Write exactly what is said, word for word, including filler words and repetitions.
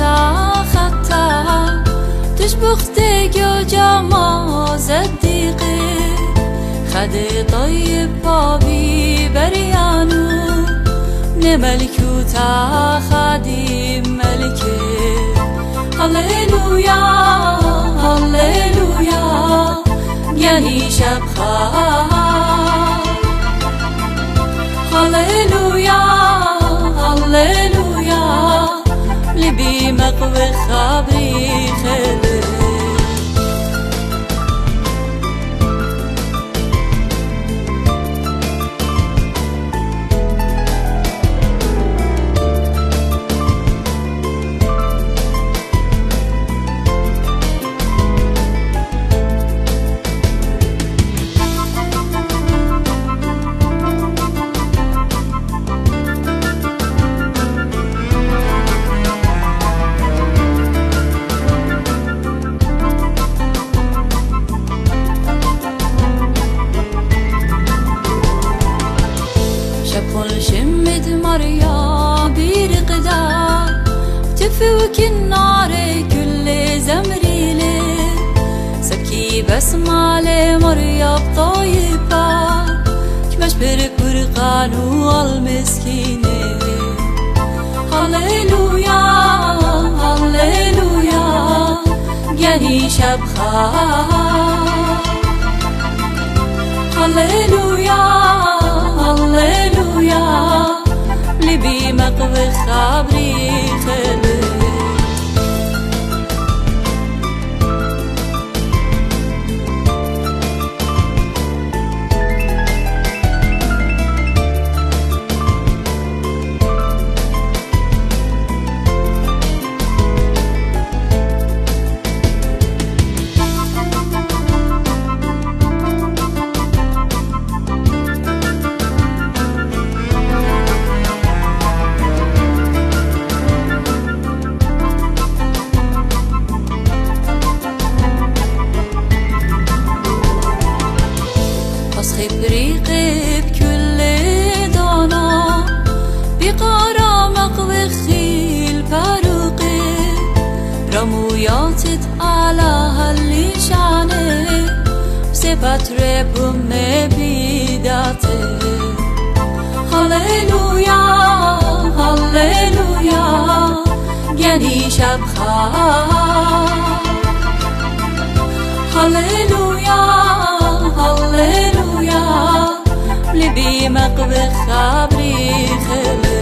تا خطا تشبخت جاما صديقي خد طيب بابي بريانو نملكو تا خادم ملكي هللويا هللويا يعني شبخا هللويا هللويا لبي مقوي خبري خلي شمد مريا بيرقدا تفوك النار كل زمريلي سبكي بسمالي مريا بطيبة كمش برقرقانو المسكينة هللويا هللويا يعني شبخا هللويا هللويا لبي مقوي خبري خلي خبريقي بكل دانا بقارا مقوي خيل باروقي رموياتت على هالليشاني بسبت ربهم بيداتي هللويا هللويا يعني شبخا هللويا هللويا لبي مقوي خبري خلي